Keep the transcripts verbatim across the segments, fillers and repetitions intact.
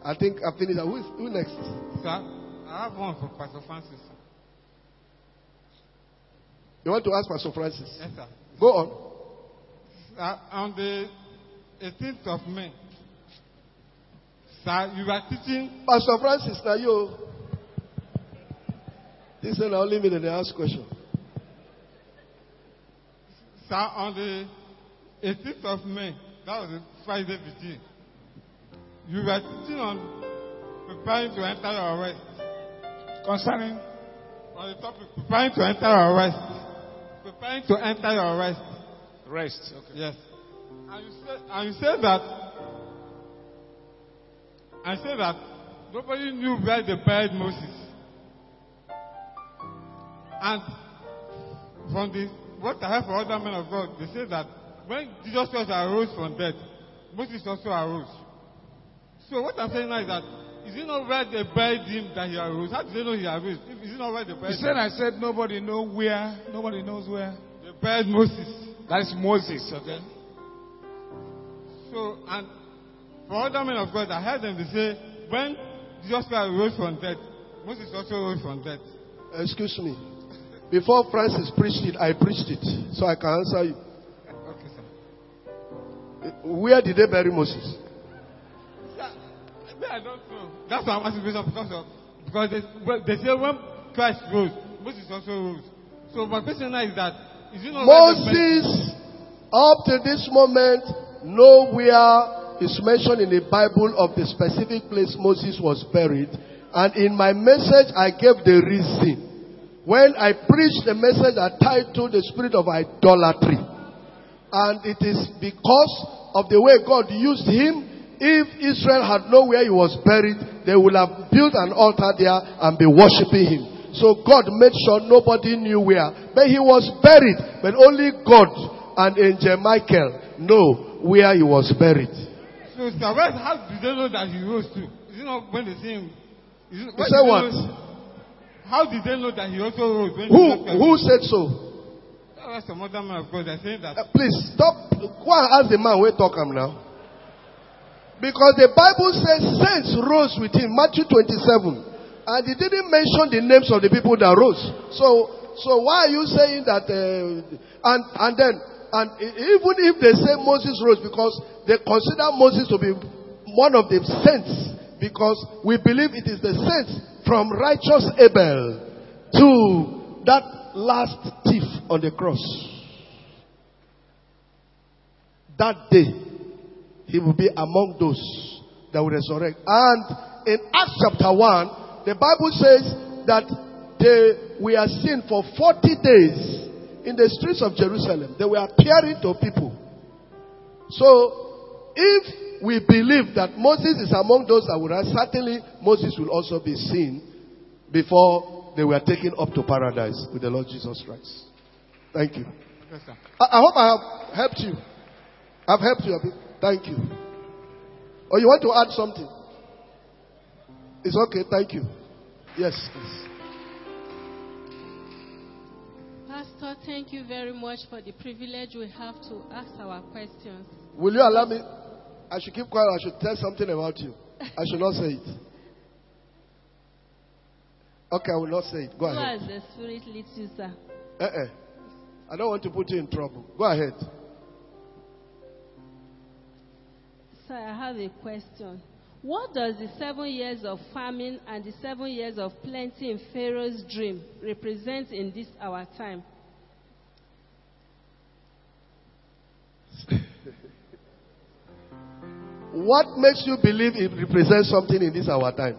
I think I finished. Who, is, who next? Sir, I have one for Pastor Francis. You want to ask Pastor Francis? Yes, sir. Go on. Sir, on the eighteenth of May, sir, you were teaching. Pastor Francis, now you. This is only me that they ask question. Sir, on the eighteenth of May, that was a Friday vigil. You were teaching on preparing to enter your rest. Concerning? On the topic, preparing to enter your rest. Preparing to enter your rest. Rest, okay. Yes. And you said, and you said that, I said that nobody knew where they buried Moses. And from the, what I heard from other men of God, they said that when Jesus Christ arose from death, Moses also arose. So what I'm saying now is that, is it not where they buried him that he arose? How do they know he arose? Is it not where they buried him? He said, I said nobody know where, nobody knows where. They buried Moses. That is Moses, okay? So, and for other men of God, I heard them, they say, when Jesus Christ rose from death, Moses also rose from death. Excuse me. Before Francis preached it, I preached it. So I can answer you. Okay, sir. Where did they bury Moses? I don't know. That's why I'm asking because of because they, they say when Christ rose, Moses also rose. So my question now is that is it not Moses up to this moment nowhere is mentioned in the Bible of the specific place Moses was buried, and in my message I gave the reason. When I preached the message I titled the spirit of idolatry, and it is because of the way God used him. If Israel had known where he was buried, they would have built an altar there and be worshipping him. So God made sure nobody knew where. But he was buried. But only God and Angel Michael know where he was buried. So, sir, how did they know that he rose too? Is it not when they see him? Is it, you say what? Know, how did they know that he also rose? When who who said so? That's some other man of God. They're saying that. Uh, please stop. Go and ask the man where talk him now. Because the Bible says saints rose with him, Matthew twenty-seven. And he didn't mention the names of the people that rose. So, so why are you saying that? Uh, and, and then, and even if they say Moses rose, because they consider Moses to be one of the saints, because we believe it is the saints from righteous Abel to that last thief on the cross. That day, he will be among those that will resurrect. And in Acts chapter one, the Bible says that they were seen for forty days in the streets of Jerusalem. They were appearing to people. So, if we believe that Moses is among those that will rise, certainly Moses will also be seen before they were taken up to paradise with the Lord Jesus Christ. Thank you. Yes, sir. I, I hope I have helped you. I've helped you a bit. Thank you. Or you want to add something? It's okay. Thank you. Yes, please. Pastor, thank you very much for the privilege we have to ask our questions. Will you allow me? I should keep quiet. I should tell something about you. I should not say it. Okay, I will not say it. Go Who ahead. has the Spirit leads you, sir? Uh-uh. I don't want to put you in trouble. Go ahead. Sir, I have a question. What does the seven years of famine and the seven years of plenty in Pharaoh's dream represent in this our time? What makes you believe it represents something in this our time?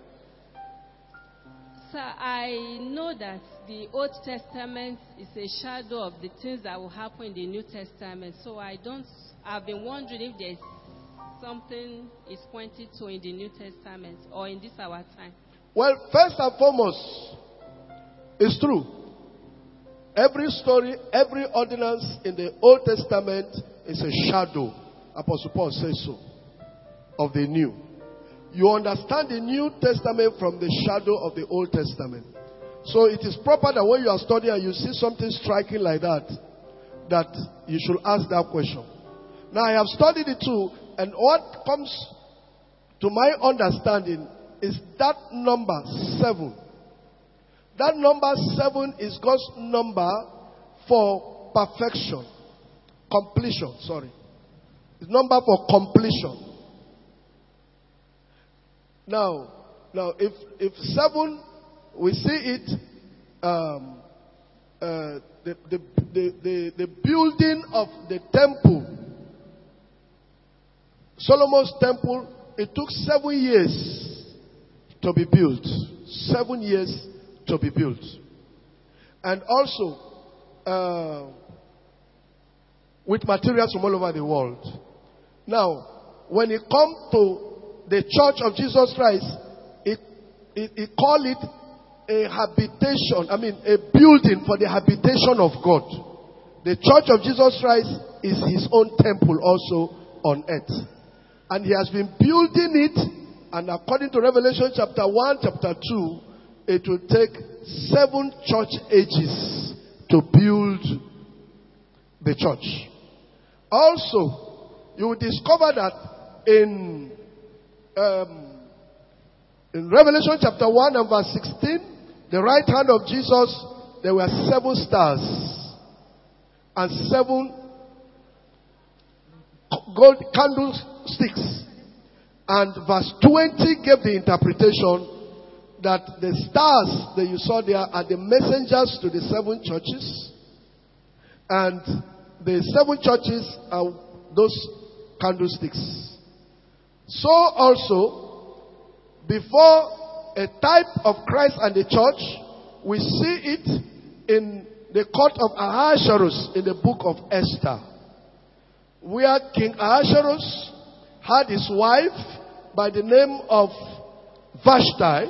Sir, I know that the Old Testament is a shadow of the things that will happen in the New Testament. So I don't, I've been wondering if there's something is pointed to in the New Testament or in this our time. Well, first and foremost, it's true. Every story, every ordinance in the Old Testament is a shadow, Apostle Paul says so, of the New. You understand the New Testament from the shadow of the Old Testament. So it is proper that when you are studying and you see something striking like that, that you should ask that question. Now I have studied it too, and what comes to my understanding, is that number seven. That number seven is God's number for perfection. Completion, sorry. It's number for completion. Now, now if if seven, we see it, um, uh, the, the, the, the, the building of the temple, Solomon's temple, it took seven years to be built. Seven years to be built. And also, uh, with materials from all over the world. Now, when it comes to the Church of Jesus Christ, it, it, it call it a habitation, I mean a building for the habitation of God. The Church of Jesus Christ is his own temple also on earth. And he has been building it, and according to Revelation chapter one, chapter two, it will take seven church ages to build the church. Also, you will discover that in um, in Revelation chapter one and verse sixteen, the right hand of Jesus, there were seven stars and seven gold candlesticks. And verse twenty gave the interpretation that the stars that you saw there are the messengers to the seven churches, and the seven churches are those candlesticks. So also, before a type of Christ and the church, we see it in the court of Ahasuerus in the book of Esther, where King Ahasuerus had his wife by the name of Vashti,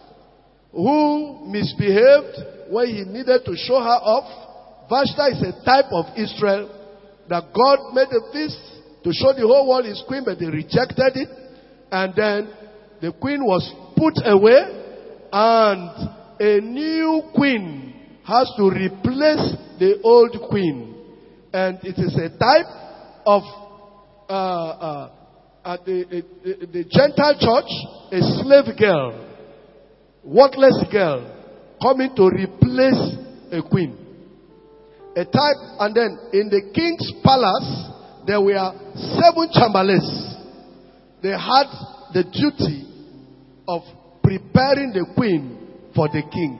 who misbehaved when he needed to show her off. Vashti is a type of Israel that God made a feast to show the whole world his queen, but they rejected it. And then the queen was put away, and a new queen has to replace the old queen. And it is a type of uh, uh, uh, the, the, the Gentile church, a slave girl, worthless girl, coming to replace a queen. A type, and then in the king's palace, there were seven chamberlains. They had the duty of preparing the queen for the king.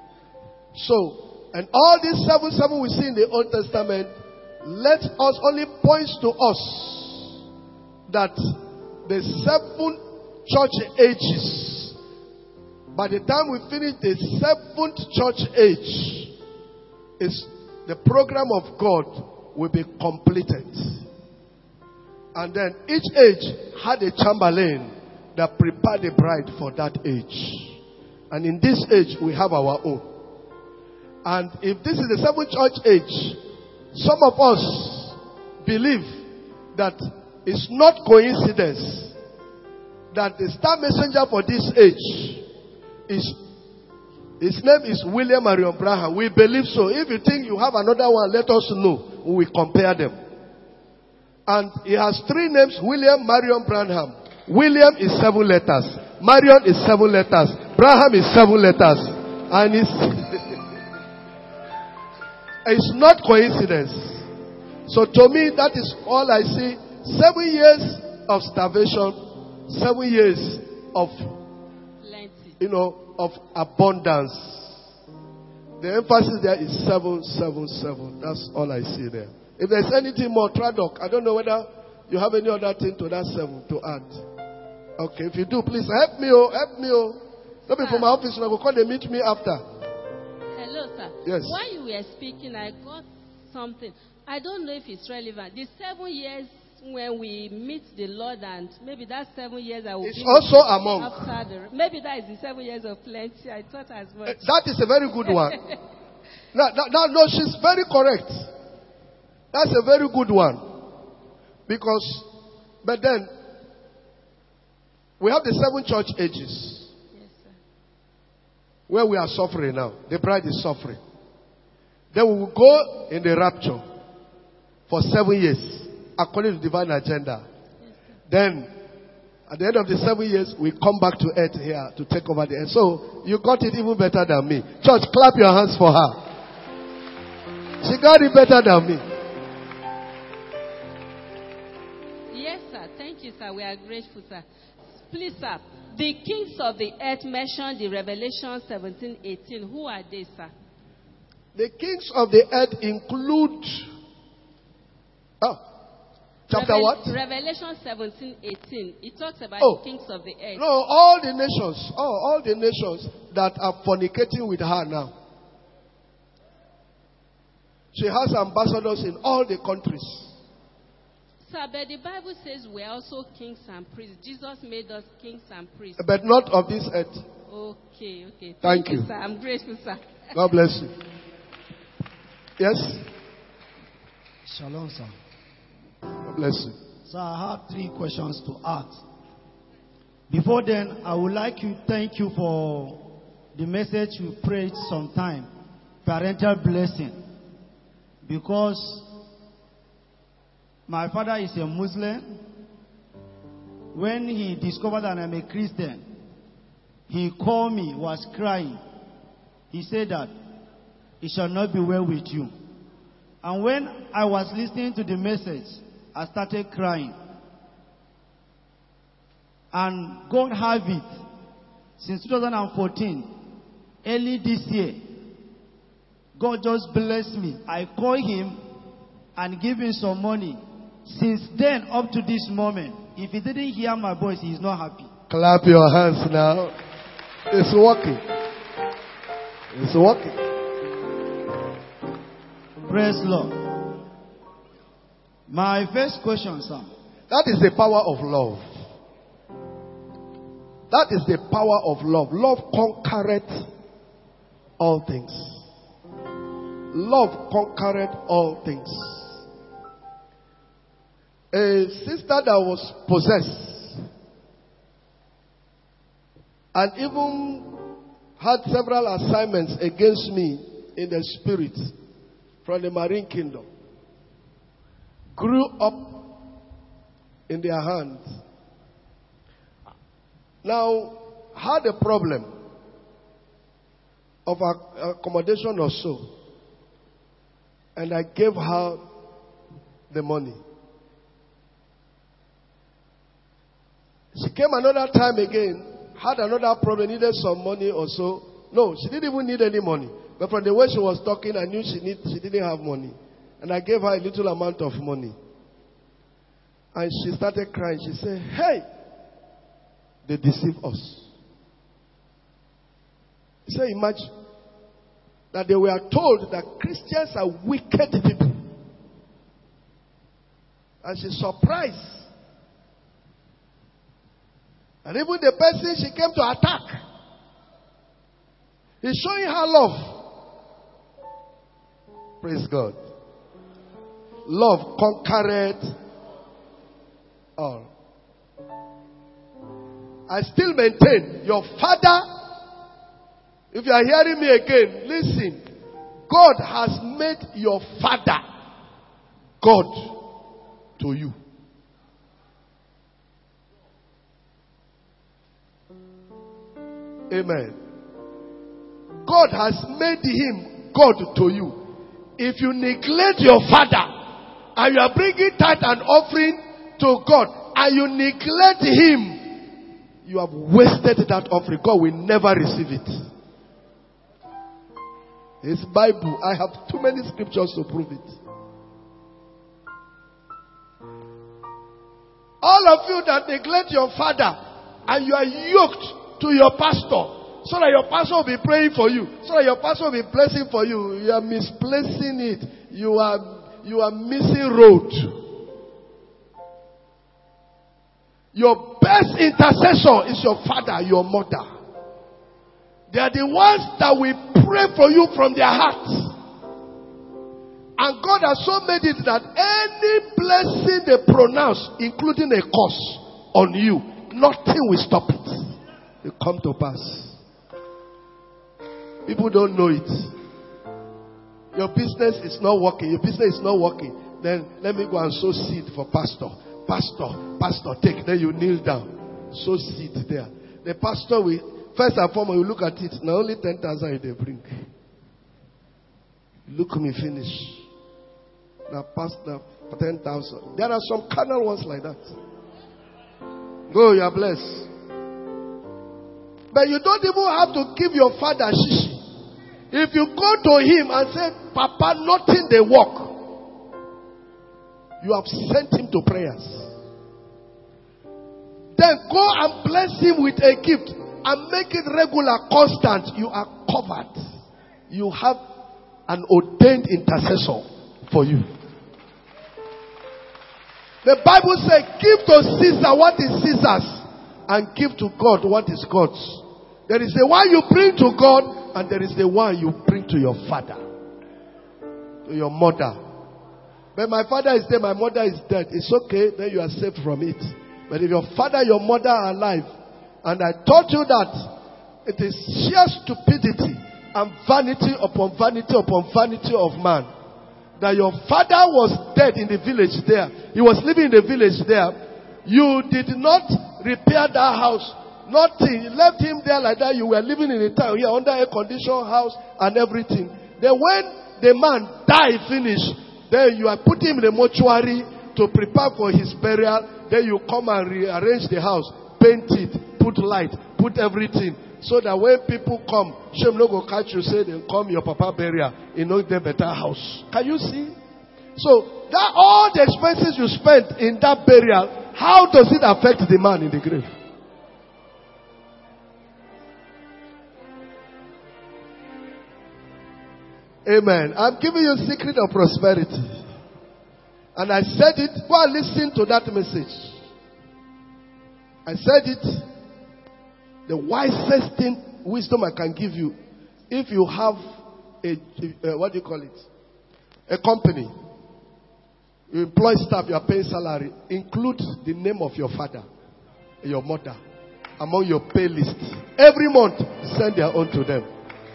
So, and all these seven, seven we see in the Old Testament, let us only points to us that the seven church ages, by the time we finish the seventh church age, is the program of God will be completed. And then each age had a chamberlain that prepared the bride for that age. And in this age, we have our own. And if this is the seventh church age, some of us believe that it's not coincidence that the star messenger for this age is, his name is William Marion Branham. We believe so. If you think you have another one, let us know. We will compare them. And he has three names: William Marion Branham. William is seven letters. Marion is seven letters. Branham is seven letters. And it's, it's not coincidence. So to me, that is all I see. Seven years of starvation. Seven years of, Plenty. you know, of abundance. The emphasis there is seven, seven, seven. That's all I see there. If there's anything more, Tradoc, I don't know whether you have any other thing to that seven to add. Okay, if you do, please help me, oh, help me, oh. Don't be from my office, and I will call them, meet me after. Hello, sir. Yes. While you were speaking, I got something. I don't know if it's relevant. The seven years when we meet the Lord, and maybe that seven years I will It's be also a monk. after the, maybe that is the seven years of plenty. I thought as well. That is a very good one. no, no, no, no, she's very correct. That's a very good one. Because, but then, we have the seven church ages. Yes, sir. Where we are suffering now. The bride is suffering. Then we will go in the rapture for seven years, according to divine agenda. Yes, sir. Then, At the end of the seven years, we come back to earth here to take over the earth. So, you got it even better than me. Church, clap your hands for her. She got it better than me. Yes, sir. Thank you, sir. We are grateful, sir. Please, sir. The kings of the earth mentioned in Revelation seventeen eighteen. Who are they, sir? The kings of the earth include... Oh, chapter Revel- what? Revelation seventeen eighteen. It talks about Oh. the kings of the earth. No, all the nations, all, all the nations that are fornicating with her now. She has ambassadors in all the countries. Sir, but the Bible says we're also kings and priests. Jesus made us kings and priests. But not of this earth. Okay, okay. Thank you. Sir. I'm grateful, sir. God bless you. Yes? Shalom, sir. God bless you. So I have three questions to ask. Before then, I would like to thank you for the message you preached sometime, parental blessing. Because my father is a Muslim. When he discovered that I'm a Christian, he called me, was crying. He said that it shall not be well with you. And when I was listening to the message, I started crying. And God have it. Since two thousand fourteen, early this year, God just blessed me. I called him and gave him some money. Since then up to this moment, if he didn't hear my voice, he is not happy. Clap your hands now. It's working. It's working. Praise Lord. My first question, sir. That is the power of love. That is the power of love. Love conquereth all things. Love conquereth all things. A sister that was possessed and even had several assignments against me in the spirit from the marine kingdom grew up in their hands. Now, had a problem of accommodation or so, and I gave her the money. She came another time again, had another problem, needed some money or so. No, she didn't even need any money. But from the way she was talking, I knew she, need, she didn't have money. And I gave her a little amount of money. And she started crying. She said, hey, they deceive us. He said, imagine that they were told that Christians are wicked people. And she's surprised. And even the person she came to attack, he's showing her love. Praise God. Love conquered all. I still maintain your father. If you are hearing me again, listen. God has made your father God to you. Amen. God has made him God to you. If you neglect your father and you are bringing tithe and offering to God and you neglect him, you have wasted that offering. God will never receive it. It's Bible. I have too many scriptures to prove it. All of you that neglect your father and you are yoked to your pastor so that your pastor will be praying for you, so that your pastor will be blessing for you, you are misplacing it. You are, you are missing road. Your best intercessor is your father, your mother. They are the ones that will pray for you from their hearts. And God has so made it that any blessing they pronounce, including a curse on you, nothing will stop it. It come to pass. People don't know it. Your business is not working. Your business is not working. Then let me go and sow seed for pastor. Pastor, pastor, take. Then you kneel down. sow seed there. The pastor will, first and foremost, will look at it. Now only ten thousand they bring. Look me finish. Now pastor, ten thousand. There are some carnal ones like that. Go, you are blessed. But you don't even have to give your father shishi. If you go to him and say, Papa, nothing they work, you have sent him to prayers. Then go and bless him with a gift and make it regular, constant. You are covered. You have an ordained intercessor for you. The Bible says, give to Caesar what is Caesar's and give to God what is God's. There is the one you bring to God and there is the one you bring to your father, to your mother. But my father is dead, my mother is dead. It's okay, then you are saved from it. But if your father, your mother are alive, and I taught you that it is sheer stupidity and vanity upon vanity upon vanity of man, that your father was dead in the village there. He was living in the village there. You did not repair that house. Nothing. You left him there like that. You were living in a town here under a conditioned house and everything. Then when the man died, finished, then you are putting him in the mortuary to prepare for his burial. Then you come and rearrange the house, paint it, put light, put everything. So that when people come, shame no go catch you, say they come your papa burial, you know the better house. Can you see? So that all the expenses you spent in that burial, how does it affect the man in the grave? Amen. I'm giving you a secret of prosperity. And I said it. Go and listen to that message. I said it. The wisest thing, wisdom I can give you, if you have a, uh, what do you call it? A company. You employ staff, you are paying salary. Include the name of your father, your mother, among your pay list. Every month, send their own to them.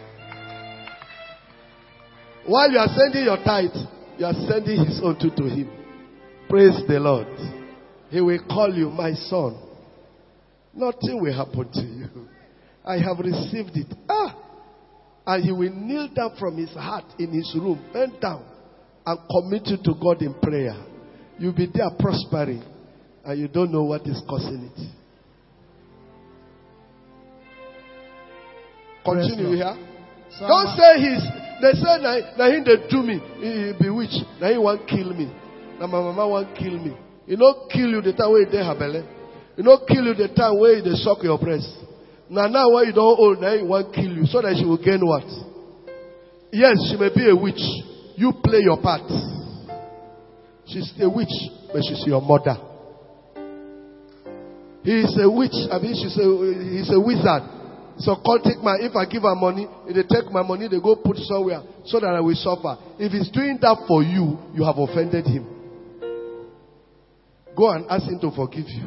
While you are sending your tithe, you are sending his own to, to him. Praise the Lord. He will call you, my son. Nothing will happen to you. I have received it. Ah! And he will kneel down from his heart in his room, bend down, and commit you to God in prayer. You'll be there prospering, and you don't know what is causing it. Continue here. So don't say he's. They say now him they do me, he, he bewitched. Now he want kill me. Now my mama want kill me. You know kill you the time where they have belly. You know kill you the time where they suck your breast. Now now when you don't old, now he want kill you so that she will gain what? Yes, she may be a witch. You play your part. She's a witch, but she's your mother. He is a witch. I mean, she's a he's a wizard. So cultic man, if I give her money, if they take my money, they go put somewhere so that I will suffer. If he's doing that for you, you have offended him. Go and ask him to forgive you.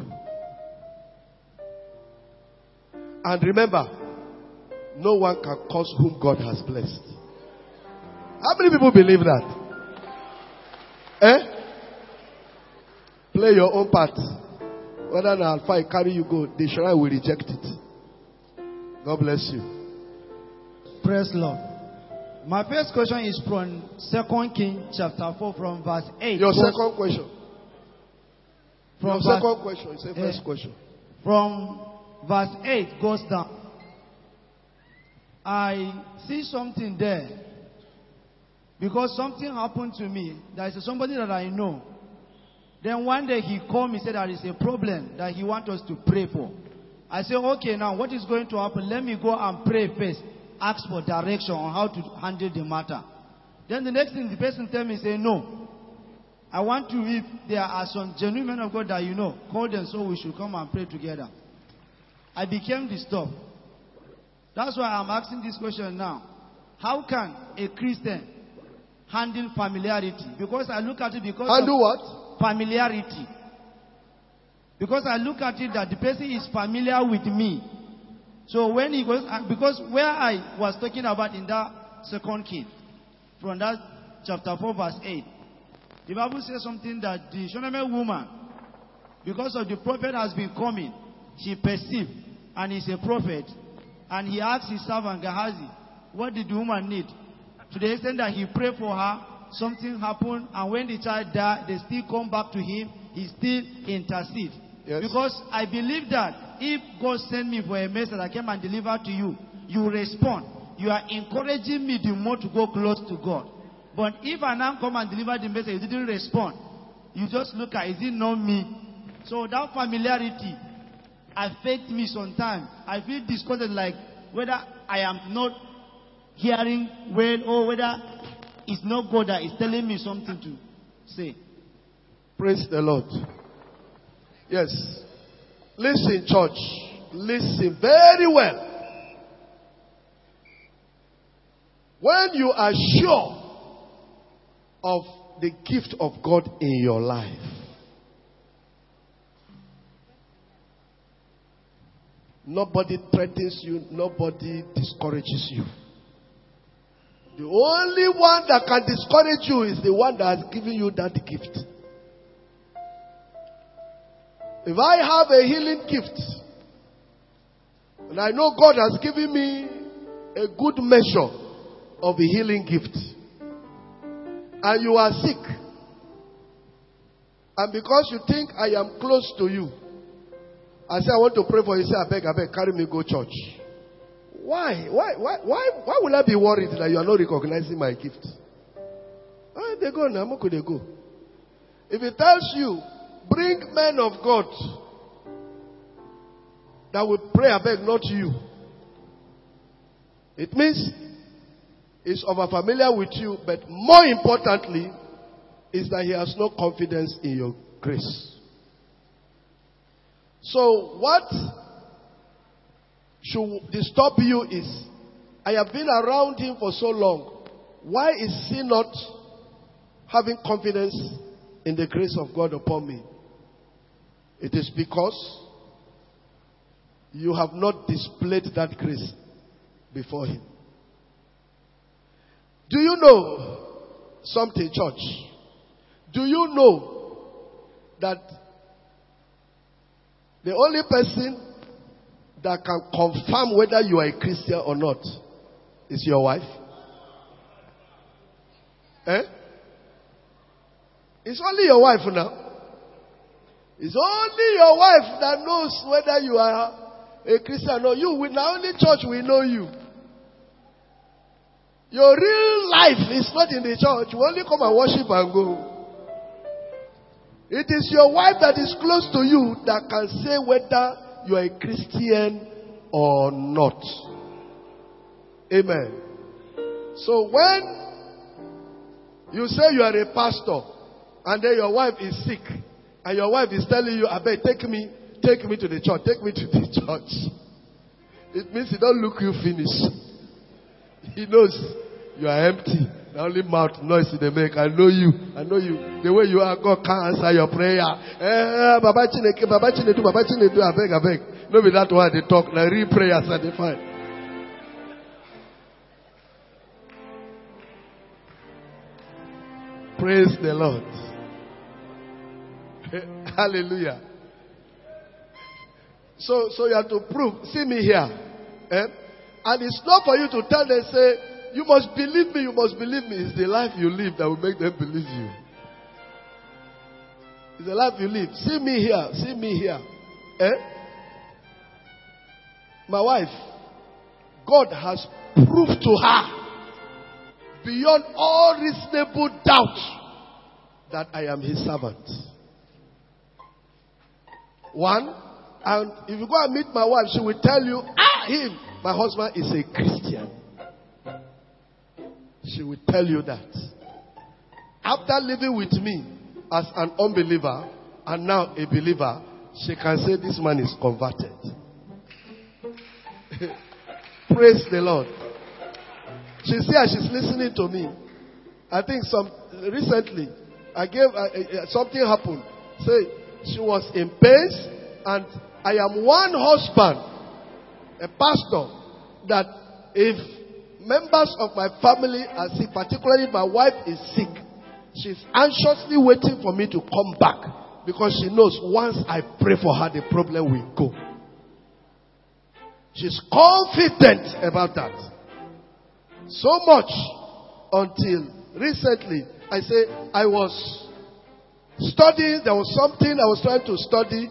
And remember, no one can curse whom God has blessed. How many people believe that? Eh? Play your own part. Whether an alpha carry you go, the shrine will reject it. God bless you. Praise Lord. My first question is from Second Kings chapter four from verse eight. Your second question. From Your verse, second question. It's the first uh, question. From verse eight goes down. I see something there. Because something happened to me. There is somebody that I know. Then one day he called me and said there is a problem that he wants us to pray for. I said, okay, now what is going to happen? Let me go and pray first. Ask for direction on how to handle the matter. Then the next thing the person tell me, say, no. I want to, if there are some genuine men of God that you know, call them so we should come and pray together. I became disturbed. That's why I'm asking this question now. How can a Christian handle familiarity? Because I look at it because handle what? Familiarity. Because I look at it that the person is familiar with me. So when he goes, because where I was talking about in that second king, from that chapter four verse eight, the Bible says something that the Shunammite woman, because of the prophet has been coming, she perceived, and he's a prophet. And he asked his servant Gehazi, what did the woman need? To the extent that he prayed for her, something happened, and when the child died, they still come back to him, he still intercedes. Yes. Because I believe that if God sent me for a message I came and deliver to you, you respond. You are encouraging me the more to go close to God. But if I now come and deliver the message, you didn't respond. You just look at, is it not me? So that familiarity affects me sometimes. I feel discouraged, like whether I am not hearing well or whether it's not God that is telling me something to say. Praise the Lord. Yes. Listen, church. Listen very well. When you are sure of the gift of God in your life, nobody threatens you, nobody discourages you. The only one that can discourage you is the one that has given you that gift. If I have a healing gift, and I know God has given me a good measure of a healing gift, and you are sick, and because you think I am close to you, I say I want to pray for you, say I beg, I beg, carry me go church. Why? Why? Why? Why? Why will I be worried that you are not recognizing my gift? Why they go now? How could they go? If it tells you, bring men of God that will pray, I beg, not you. It means is over familiar with you, but more importantly, is that he has no confidence in your grace. So what should disturb you is, I have been around him for so long. Why is he not having confidence in the grace of God upon me? It is because you have not displayed that grace before him. Do you know something, church? Do you know that the only person that can confirm whether you are a Christian or not is your wife? Eh? It's only your wife now. It's only your wife that knows whether you are a Christian or not. You, in our only church, we know you. Your real life is not in the church. You only come and worship and go. It is your wife that is close to you that can say whether you are a Christian or not. Amen. So when you say you are a pastor and then your wife is sick and your wife is telling you, I beg, take me, take me to the church, take me to the church. It means he don't look you finish. He knows you are empty. The only mouth noise they make. I know you. I know you. The way you are, God can't answer your prayer. Eh, Baba Chineke, Baba Chinedu, Baba Chinedu, I beg, I beg. No be that why they talk. Now real prayers are defined. Praise the Lord. Hallelujah. So, so you have to prove. See me here. Eh? And it's not for you to tell them, say, you must believe me, you must believe me. It's the life you live that will make them believe you. It's the life you live. See me here, see me here. Eh? My wife, God has proved to her beyond all reasonable doubt that I am his servant. One, and if you go and meet my wife, she will tell you, ah, him, my husband is a Christian. She will tell you that. After living with me as an unbeliever and now a believer, she can say this man is converted. Praise the Lord. She's here, she's listening to me. I think some recently, I gave uh, uh, something happened. Say she was in pain, and I am one husband, a pastor, that if members of my family are sick, particularly my wife is sick, she's anxiously waiting for me to come back because she knows once I pray for her, the problem will go. She's confident about that. So much until recently, I say, I was studying, there was something I was trying to study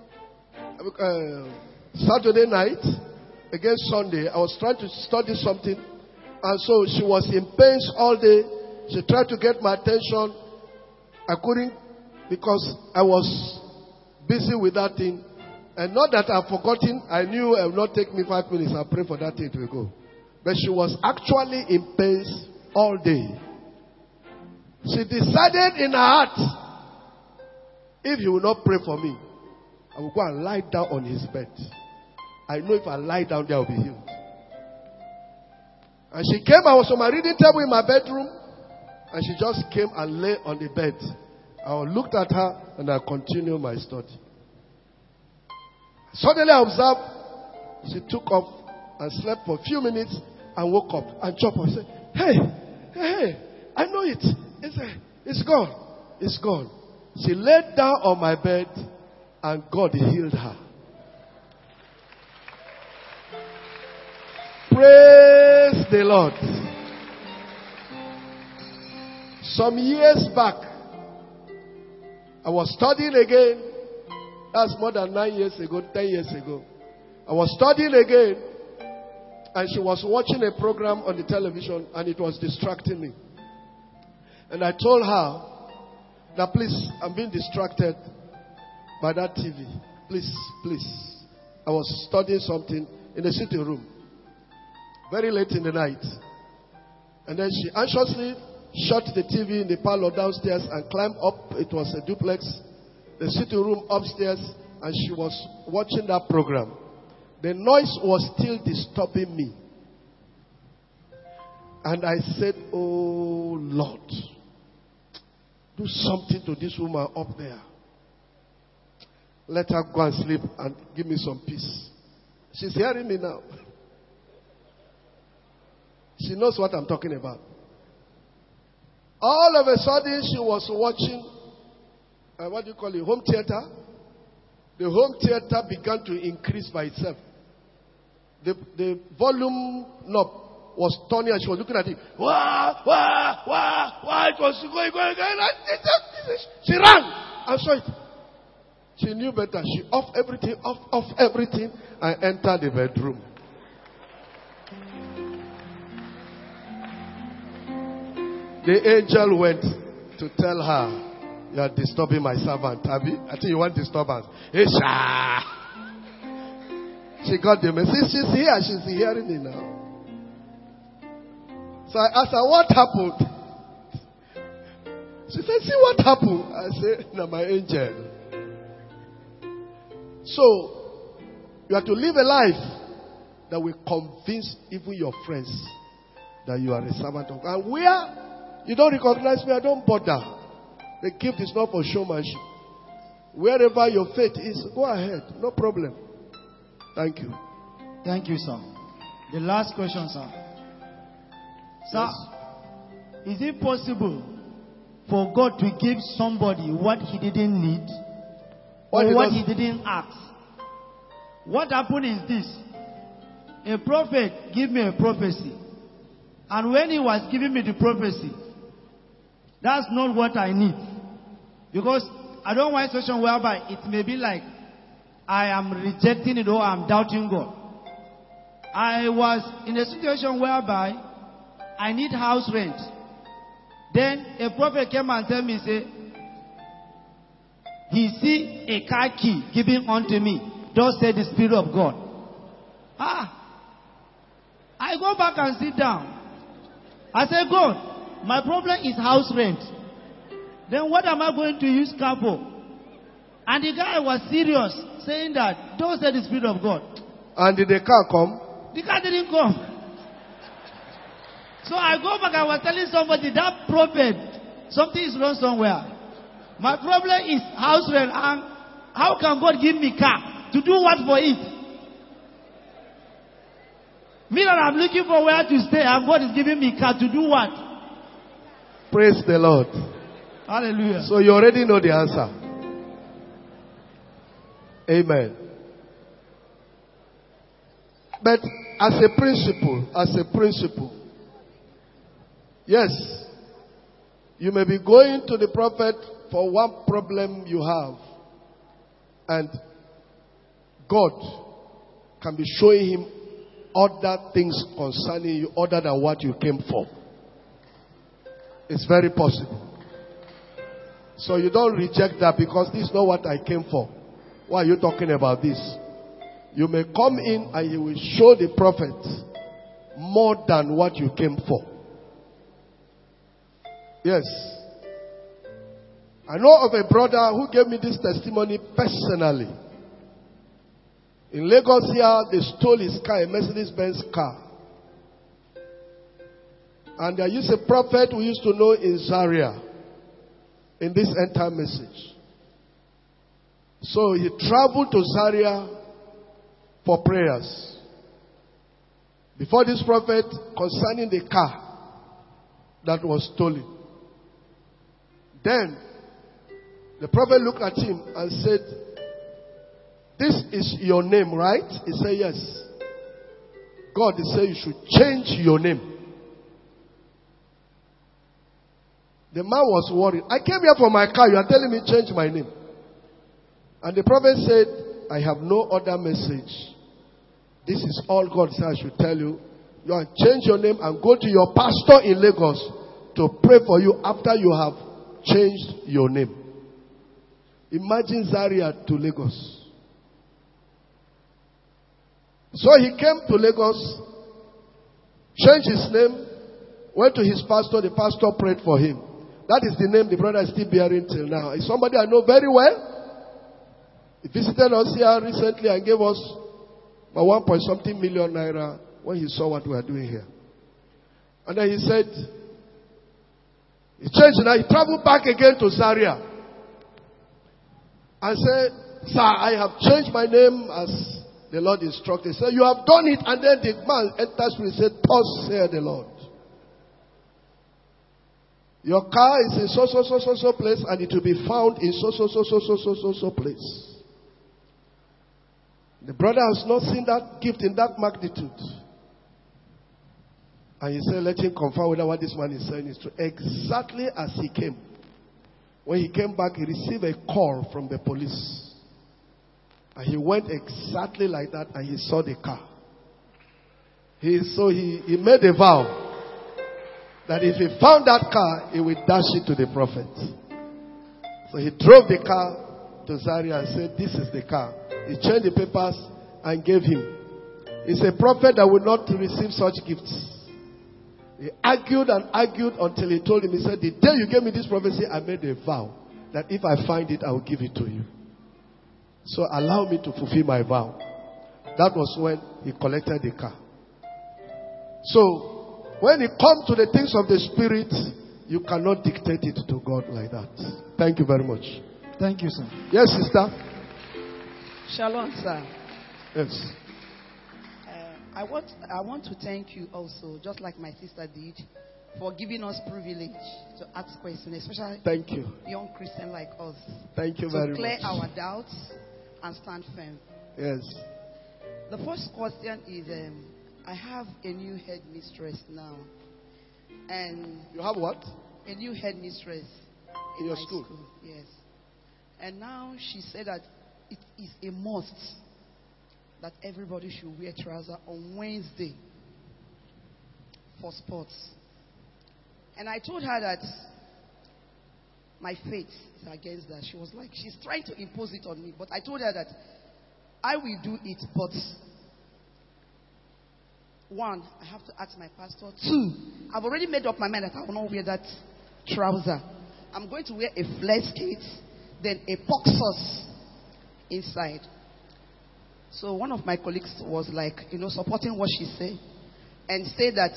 uh, Saturday night against Sunday. I was trying to study something, and so she was in pains all day. She tried to get my attention. I couldn't because I was busy with that thing. And not that I've forgotten, I knew it would not take me five minutes. I'll pray for that thing to go. But she was actually in pains all day. She decided in her heart, if he will not pray for me, I will go and lie down on his bed. I know if I lie down there, I will be healed. And she came, I was on my reading table in my bedroom, and she just came and lay on the bed. I looked at her, and I continued my study. Suddenly I observed, she took off and slept for a few minutes and woke up and chopped up and said, hey, hey, hey, I know it. It's, uh, it's gone. It's gone. She laid down on my bed and God healed her. Praise the Lord. Some years back, I was studying again. That's more than nine years ago, ten years ago. I was studying again, and she was watching a program on the television, and it was distracting me. And I told her that, please, I'm being distracted by that T V. Please, please. I was studying something in the sitting room, very late in the night. And then she anxiously shut the T V in the parlor downstairs and climbed up. It was a duplex. The sitting room upstairs, and she was watching that program. The noise was still disturbing me. And I said, oh Lord, do something to this woman up there. Let her go and sleep and give me some peace. She's hearing me now. She knows what I'm talking about. All of a sudden, she was watching Uh, what do you call it? Home theater. The home theater began to increase by itself. The, the volume knob was turning and she was looking at it. Wah, wah, wah, wah. It was going, going, going. She ran and saw it. She knew better. She off everything, off, off everything, and entered the bedroom. The angel went to tell her, you are disturbing my servant, Abby. I think you want disturbance. Isha. She got the message. She's here. She's hearing it now. So I asked her, what happened? She said, see what happened? I said, no, my angel. So, you have to live a life that will convince even your friends that you are a servant of God. And where you don't recognize me, I don't bother. The gift is not for showmanship. Wherever your faith is, go ahead. No problem. Thank you. Thank you, sir. The last question, sir. Sir, yes. Is it possible for God to give somebody what he didn't need? What or he what does- he didn't ask? What happened is this. A prophet gave me a prophecy. And when he was giving me the prophecy, that's not what I need. Because I don't want a situation whereby it may be like I am rejecting it or I'm doubting God. I was in a situation whereby I need house rent. Then a prophet came and told me, say, he see a car key given unto me. Thus said the Spirit of God. Ah, I go back and sit down. I say, God, my problem is house rent. Then what am I going to use car for? And the guy was serious, saying that, thus said the Spirit of God. And did the car come? The car didn't come. So I go back, I was telling somebody, that prophet, something is wrong somewhere. My problem is house rent. And how can God give me car? To do what for it? Me that I'm looking for where to stay, and God is giving me car to do what? Praise the Lord. Hallelujah. So you already know the answer. Amen. But as a principle, as a principle, yes, you may be going to the prophet for one problem you have, and God can be showing him other things concerning you other than what you came for. It's very possible. So you don't reject that because this is not what I came for. Why are you talking about this? You may come in and he will show the prophet more than what you came for. Yes. I know of a brother who gave me this testimony personally. In Lagos here, they stole his car, a Mercedes-Benz car. And there used a prophet we used to know in Zaria, in this entire message. So he traveled to Zaria for prayers. Before this prophet, concerning the car that was stolen. Then, the prophet looked at him and said, "This is your name, right?" He said, "Yes." God, he said, "You should change your name." The man was worried. "I came here for my car. You are telling me change my name." And the prophet said, "I have no other message. This is all God said I should tell you. You are change your name and go to your pastor in Lagos to pray for you after you have changed your name." Imagine Zaria to Lagos. So he came to Lagos, changed his name, went to his pastor. The pastor prayed for him. That is the name the brother is still bearing till now. It's somebody I know very well. He visited us here recently and gave us about one point something million naira when he saw what we are doing here. And then he said, he changed now. He traveled back again to Zaria and said, "Sir, I have changed my name as the Lord instructed." He said, "You have done it." And then the man enters and said, "Thus saith the Lord. Your car is in so, so, so, so, so place, and it will be found in so, so, so, so, so, so, so, so place." The brother has not seen that gift in that magnitude. And he said, let him confirm whether what this man is saying is true. Exactly as he came. When he came back, he received a call from the police. And he went exactly like that, and he saw the car. He, so he, he made a vow that if he found that car, he would dash it to the prophet. So he drove the car to Zaria and said, "This is the car." He changed the papers and gave him. He's a prophet that would not receive such gifts. He argued and argued until he told him, he said, "The day you gave me this prophecy, I made a vow that if I find it, I will give it to you. So allow me to fulfill my vow." That was when he collected the car. So, when it comes to the things of the Spirit, you cannot dictate it to God like that. Thank you very much. Thank you, sir. Yes, sister. Shalom, sir. Yes. Uh, I want I want to thank you also, just like my sister did, for giving us privilege to ask questions, especially Thank you. young Christians like us. Thank you to very clear much. our doubts and stand firm. Yes. The first question is, um, I have a new headmistress now, and You have what? a new headmistress In your my school? Yes. And now she said that it is a must that everybody should wear trousers on Wednesday for sports. And I told her that my faith is against that. She was like, she's trying to impose it on me. But I told her that I will do it, but one, I have to ask my pastor. Two, I've already made up my mind that I will not wear that trouser. I'm going to wear a flared skirt, then a boxers inside. So one of my colleagues was like, you know, supporting what she said, and said that,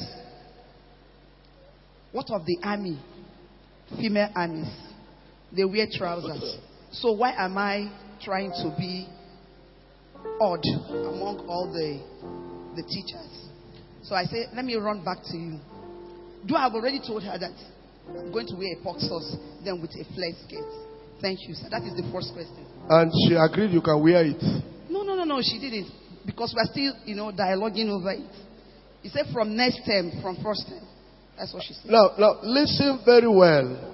what of the army, female armies? They wear trousers. So why am I trying to be odd among all the the teachers? So I said, let me run back to you. Do I have already told her that I'm going to wear a boxers, then with a flared skirt? Thank you, sir. That is the first question. And she agreed you can wear it. No, no, no, no. She didn't. because we're still, you know, dialoguing over it. He said from next term, from first term. That's what she said. Now, now, listen very well.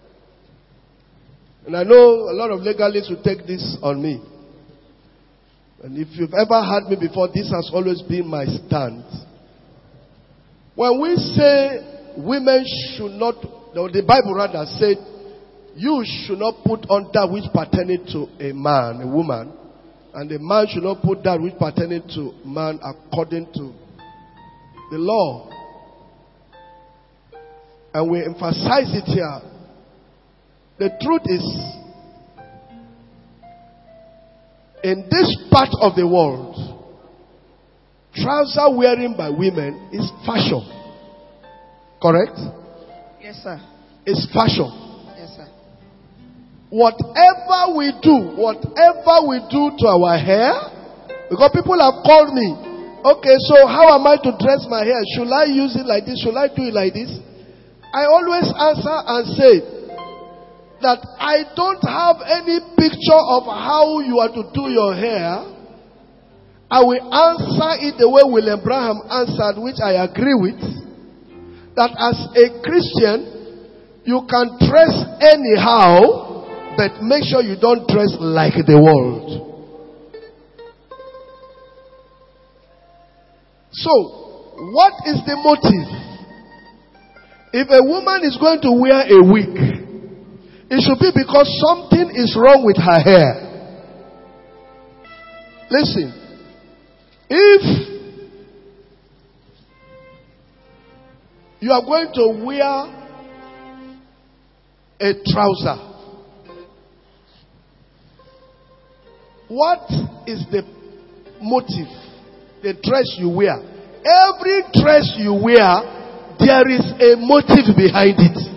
And I know a lot of legalists will take this on me. And if you've ever heard me before, this has always been my stand. When we say women should not, the Bible rather said, you should not put on that which pertaining to a man, a woman, and a man should not put that which pertaining to man according to the law. And we emphasize it here. The truth is, in this part of the world, trouser wearing by women is fashion. Correct? Yes, sir. It's fashion. Yes, sir. Whatever we do, whatever we do to our hair, because people have called me, okay, so how am I to dress my hair? Should I use it like this? Should I do it like this? I always answer and say that I don't have any picture of how you are to do your hair. I will answer it the way William Branham answered, which I agree with. That as a Christian, you can dress anyhow, but make sure you don't dress like the world. So, what is the motive? If a woman is going to wear a wig, it should be because something is wrong with her hair. Listen, if you are going to wear a trouser, what is the motive? The dress you wear. Every dress you wear, there is a motive behind it.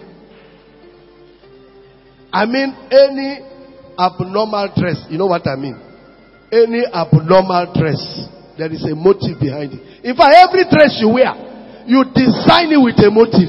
I mean, any abnormal dress. You know what I mean? Any abnormal dress, there is a motive behind it. In fact, every dress you wear, you design it with a motive.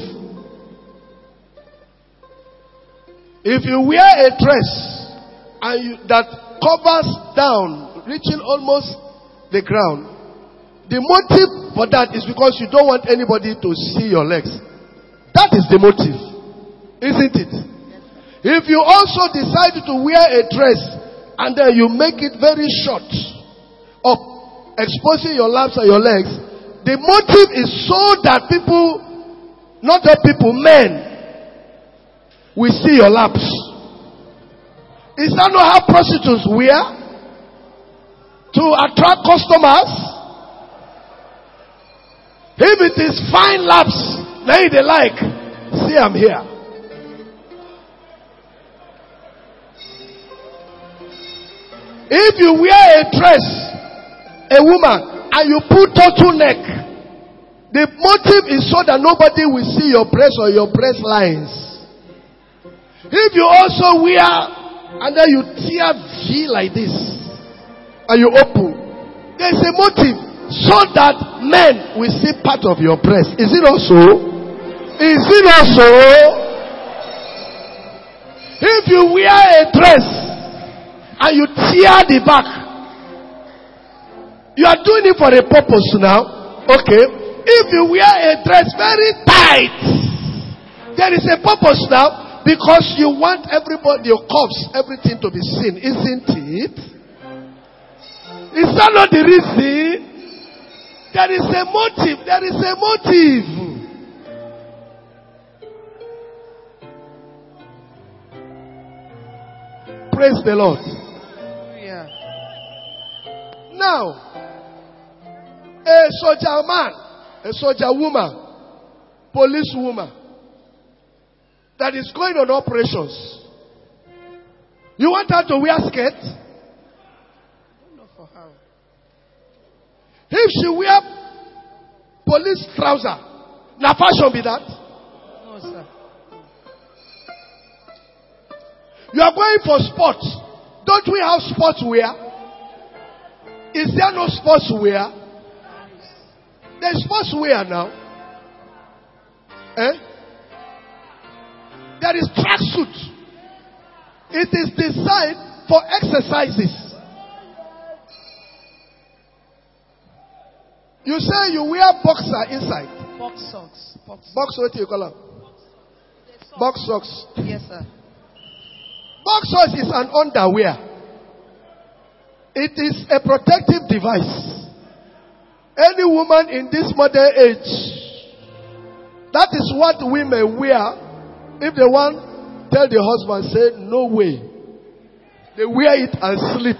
If you wear a dress and you, that covers down, reaching almost the ground, the motive for that is because you don't want anybody to see your legs. That is the motive, isn't it? If you also decide to wear a dress and then you make it very short, up, exposing your laps and your legs, the motive is so that people, not that people, men, will see your laps. Is that not how prostitutes wear? To attract customers? If it is fine laps, now they like, see I'm here. If you wear a dress, a woman, and you put turtleneck, the motive is so that nobody will see your breast or your breast lines. If you also wear, and then you tear V like this, and you open, there's a motive so that men will see part of your breast. Is it also? Is it also? If you wear a dress and you tear the back, you are doing it for a purpose now. Okay. If you wear a dress very tight, there is a purpose now, because you want everybody, your cuffs, everything to be seen, isn't it? Is that not the reason? There is a motive. There is a motive. Praise the Lord. Yeah. Now, a soldier man, a soldier woman, police woman that is going on operations, you want her to wear skirt? Not for her. If she wear police trouser, na fashion be that? No, sir. You are going for sports. Don't we have sports wear? Is there no sports wear? There's sports wear now. Eh? There is tracksuit. It is designed for exercises. You say you wear boxer inside. Box socks. Box, Box what do you call them? Box socks. Yes, sir. Box socks is an underwear. It is a protective device. Any woman in this modern age, that is what women wear. If they want, tell the husband, say, no way. They wear it and sleep.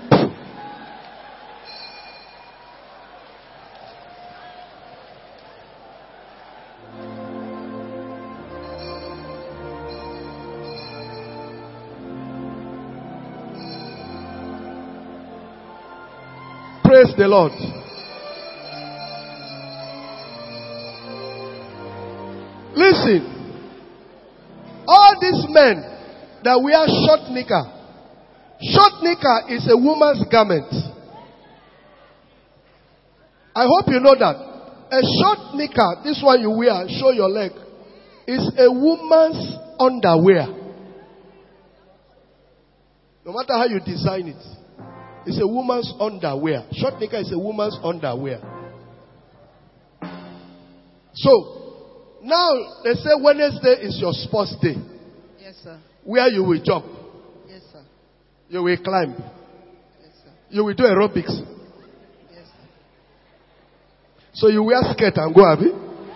Praise the Lord. Listen, all these men that wear short knicker, short knicker is a woman's garment. I hope you know that. A short knicker, this one you wear, show your leg, is a woman's underwear. No matter how you design it. It's a woman's underwear. Short knicker is a woman's underwear. So, now they say Wednesday is your sports day. Yes, sir. Where you will jump. Yes, sir. You will climb. Yes, sir. You will do aerobics. Yes, sir. So you wear skirt and go, Abby?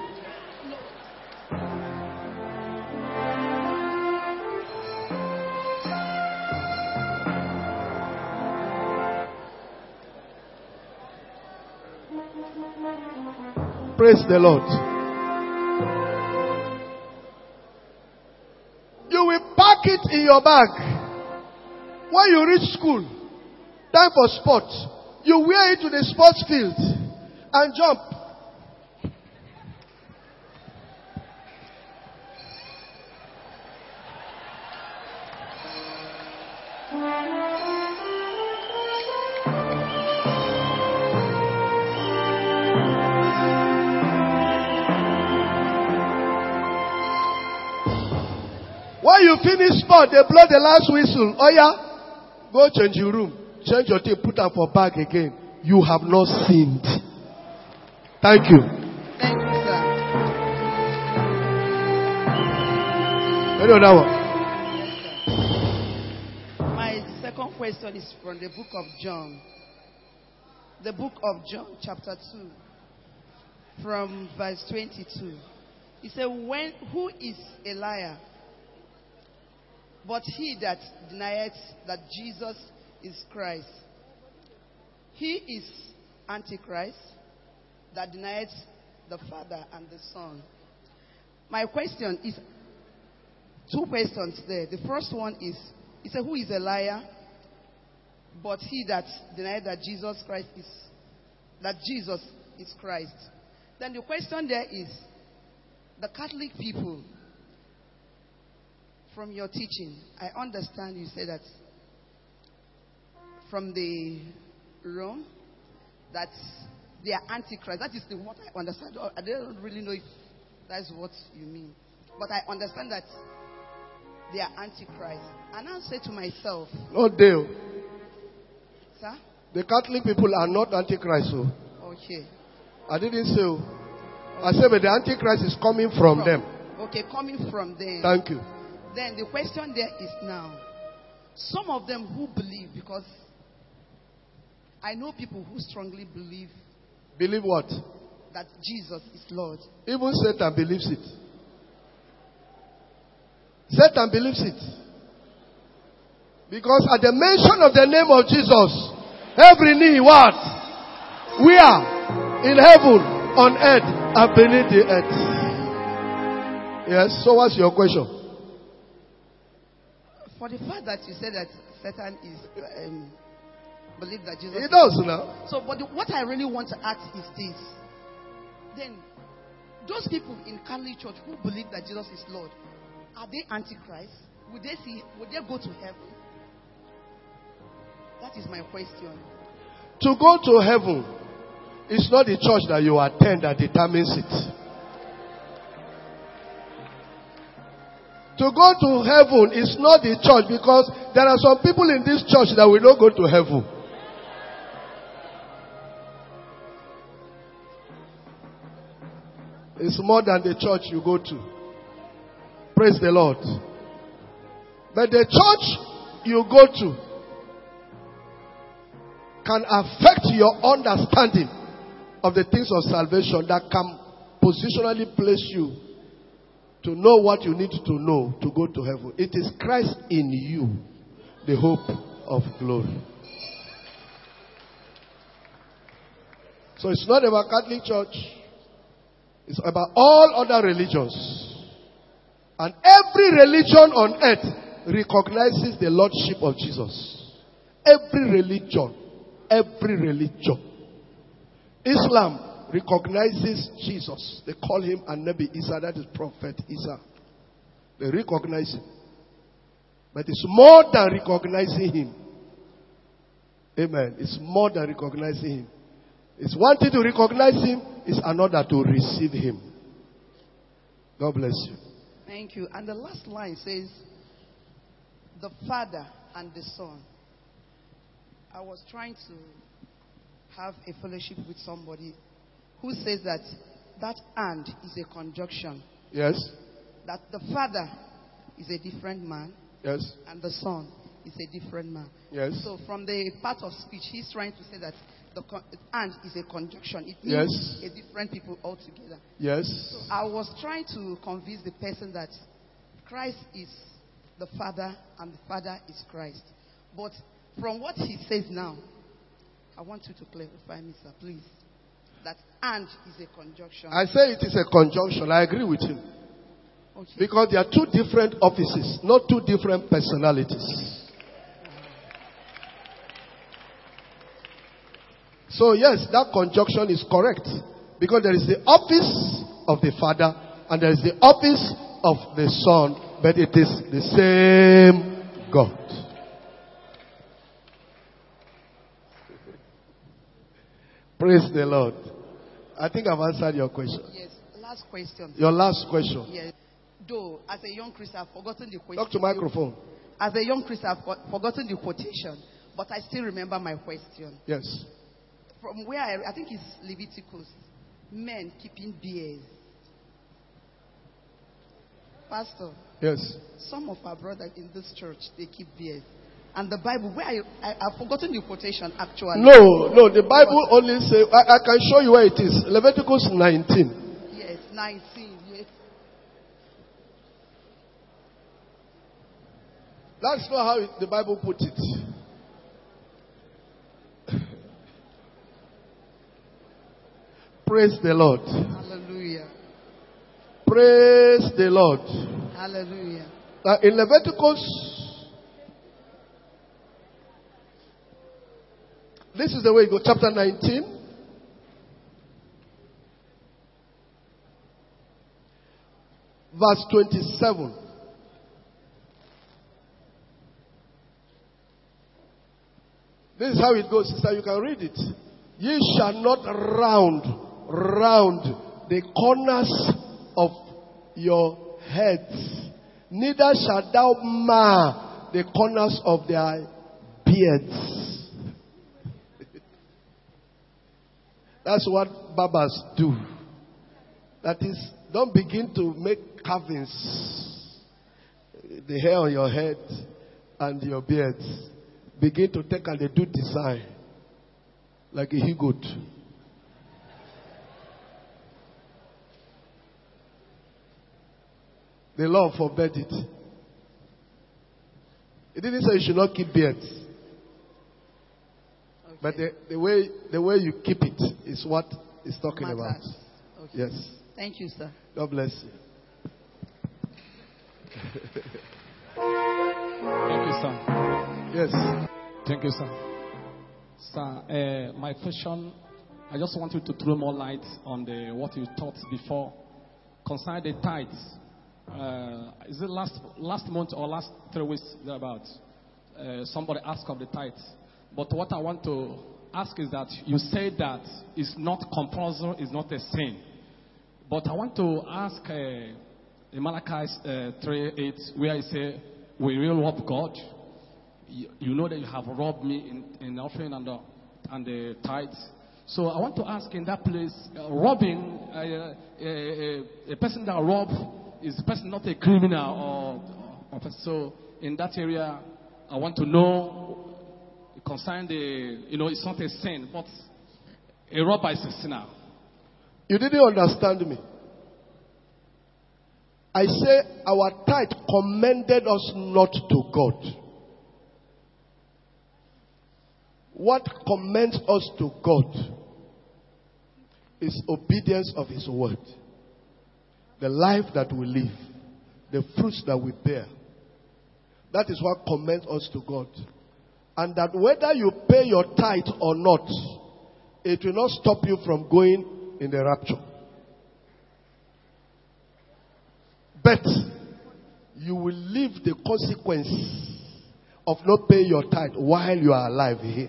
Praise the Lord. You will pack it in your bag. When you reach school, time for sports, you wear it to the sports field and jump. When you finish sport, they blow the last whistle. Oh yeah, go change your room. Change your thing, put them for bag again. You have not sinned. Thank you. Thank you, sir. Any other one? Yes, sir. My second question is from the book of John. The book of John, chapter two, from verse twenty-two. He said, "When who is a liar? But he that denieth that Jesus is Christ. He is Antichrist that denieth the Father and the Son." My question is, two questions there. The first one is, he said, who is a liar? But he that denieth that Jesus Christ is, that Jesus is Christ. Then the question there is, the Catholic people, from your teaching, I understand you say that from the Rome, that they are Antichrist. That is the what I understand. I don't really know if that's what you mean. But I understand that they are Antichrist. And I say to myself, Not they. sir? The Catholic people are not Antichrist. So. Okay. I didn't say. So. I said, but the Antichrist is coming from, From- them. Okay, coming from them. Thank you. Then the question there is now, some of them who believe, because I know people who strongly believe Believe what? that Jesus is Lord. Even Satan believes it. Satan believes it. Because at the mention of the name of Jesus, every knee what? We are in heaven, on earth, and beneath the earth. Yes, so what's your question? For the fact that you said that Satan is um, believe that Jesus He is does Lord. now. So, but the, what I really want to ask is this. Then, those people in Catholic Church who believe that Jesus is Lord, are they Antichrist? Would they see? Would they go to heaven? That is my question. To go to heaven is not the church that you attend that determines it. To go to heaven is not the church, because there are some people in this church that will not go to heaven. It's more than the church you go to. Praise the Lord. But the church you go to can affect your understanding of the things of salvation that can positionally place you to know what you need to know to go to heaven. It is Christ in you, the hope of glory. So it's not about Catholic Church. It's about all other religions. And every religion on earth recognizes the Lordship of Jesus. Every religion. Every religion. Islam recognizes Jesus. They call him An-Nabi Isa. That is Prophet Isa. They recognize him. But it's more than recognizing him. Amen. It's more than recognizing him. It's one thing to recognize him. It's another to receive him. God bless you. Thank you. And the last line says, the Father and the Son. I was trying to have a fellowship with somebody who says that that and is a conjunction. Yes. That the Father is a different man. Yes. And the Son is a different man. Yes. So from the part of speech, he's trying to say that the con- and is a conjunction. It means yes. a different people altogether. Yes. So I was trying to convince the person that Christ is the Father and the Father is Christ. But from what he says now, I want you to clarify me, sir, please. That and is a conjunction. I say it is a conjunction. I agree with him. Okay. Because there are two different offices, not two different personalities. So yes, that conjunction is correct. Because there is the office of the Father and there is the office of the Son, but it is the same God. Praise the Lord. I think I've answered your question. Yes, last question. Your last question. Yes. Though, as a young Christian, I've forgotten the question. Talk to microphone. As a young Christian, I've got- forgotten the quotation, but I still remember my question. Yes. From where I, I think it's Leviticus, men keeping bears. Pastor, Yes. some of our brothers in this church, they keep bears. And the Bible, where I, I, I've forgotten the quotation actually. No, no, the Bible only says, I, I can show you where it is. Leviticus nineteen. Yes, nineteen. Yes. That's not how it, the Bible put it. Praise the Lord. Hallelujah. Praise the Lord. Hallelujah. Now in Leviticus, this is the way you go, chapter nineteen. Verse twenty-seven. This is how it goes, sister. You can read it. Ye shall not round, round the corners of your heads, neither shalt thou mar the corners of their beards. That's what barbers do. That is, don't begin to make carvings. The hair on your head and your beards. Begin to take and they do design. Like a he-goat. The law forbade it. It didn't say you should not keep beards. Okay. But the, the way the way you keep it is what it's talking Matters. about. Okay. Yes. Thank you, sir. God bless you. Thank you, sir. Yes. Thank you, sir. Sir, uh, my question, I just want you to throw more light on the what you taught before concerning the tithes. Uh, is it last last month or last three weeks thereabout? Uh, somebody asked of the tithes. But what I want to ask is that you said that it's not compulsory, it's not a sin. But I want to ask uh, in Malachi uh, three eight, where it says, we will rob God. You, you know that you have robbed me in, in offering and the, and the tithes. So I want to ask in that place, uh, robbing, uh, uh, uh, a person that rob is the person not a criminal or, or, or so in that area, I want to know concerning the, you know, it's not a sin, but a robber is a sinner. You didn't understand me. I say our tithe commended us not to God. What commends us to God is obedience of His word. The life that we live, the fruits that we bear. That is what commends us to God. And that whether you pay your tithe or not, it will not stop you from going in the rapture. But you will live the consequence of not paying your tithe while you are alive here.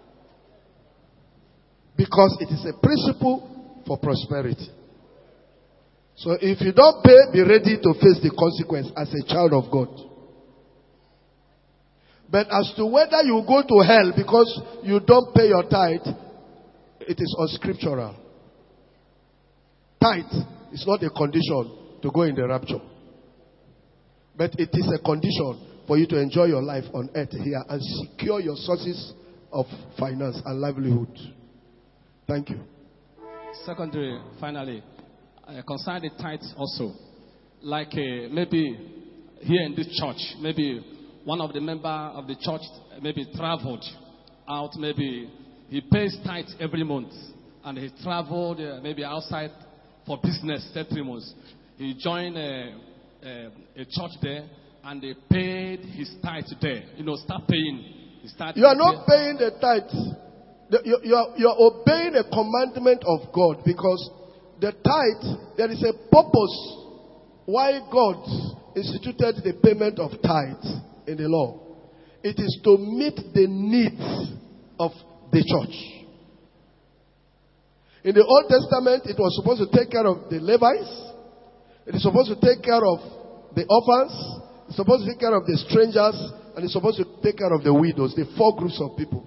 Because it is a principle for prosperity. So if you don't pay, be ready to face the consequence as a child of God. But as to whether you go to hell because you don't pay your tithe, it is unscriptural. Tithe is not a condition to go in the rapture. But it is a condition for you to enjoy your life on earth here and secure your sources of finance and livelihood. Thank you. Secondly, finally, uh, concerning the tithes also. Like uh, maybe here in this church, maybe one of the member of the church maybe traveled out, maybe he pays tithes every month, and he traveled uh, maybe outside for business every month. He joined a, a, a church there, and they paid his tithe there. You know, start paying. He started you are not paying the tithe. The, you, you, are, you are obeying a commandment of God, because the tithe, there is a purpose why God instituted the payment of tithe in the law. It is to meet the needs of the church. In the Old Testament, it was supposed to take care of the Levites. It is supposed to take care of the orphans. It's supposed to take care of the strangers. And it's supposed to take care of the widows. The four groups of people.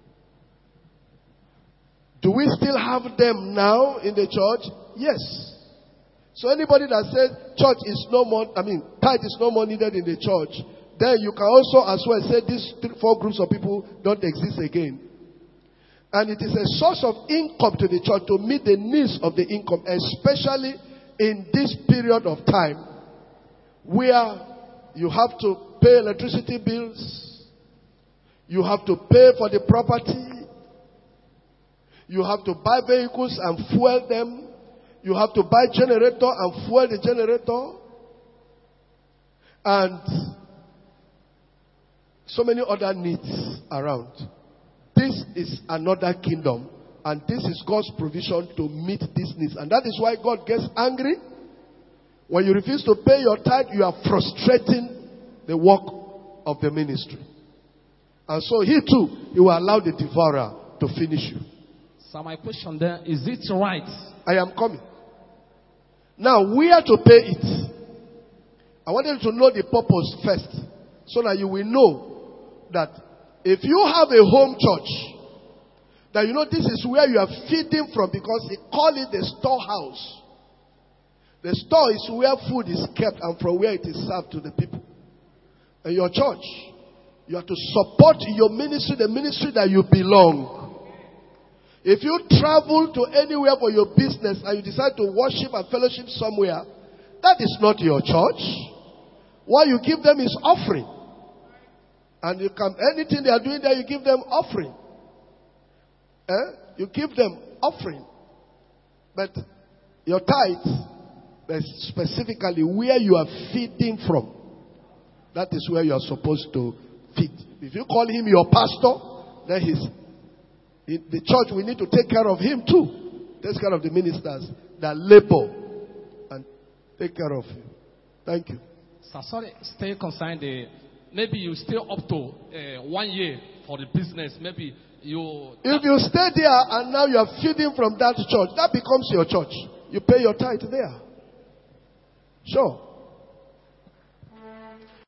Do we still have them now in the church? Yes. So anybody that says church is no more, I mean, tithe is no more needed in the church, then you can also as well say these three, four groups of people don't exist again. And it is a source of income to the church to meet the needs of the income, especially in this period of time where you have to pay electricity bills, you have to pay for the property, you have to buy vehicles and fuel them, you have to buy generator and fuel the generator, and so many other needs around. This is another kingdom, and this is God's provision to meet these needs. And that is why God gets angry. When you refuse to pay your tithe, you are frustrating the work of the ministry. And so he too, he will allow the devourer to finish you. So my question there, is it right? I am coming. Now, where to pay it? I want you to know the purpose first, so that you will know that if you have a home church, that you know this is where you are feeding from, because they call it the storehouse. The store is where food is kept and from where it is served to the people. And your church, you have to support your ministry, the ministry that you belong. If you travel to anywhere for your business and you decide to worship and fellowship somewhere, that is not your church. What you give them is offering. And you can, anything they are doing there, you give them offering. Eh? You give them offering. But your tithe, that's specifically where you are feeding from. That is where you are supposed to feed. If you call him your pastor, then he's in the church. We need to take care of him too. Take care of the ministers that labor and take care of him. Thank you. So sorry, stay concerned. Uh, maybe you stay up to uh, one year for the business. Maybe you. If you stay there and now you are feeding from that church, that becomes your church. You pay your tithe there. Sure.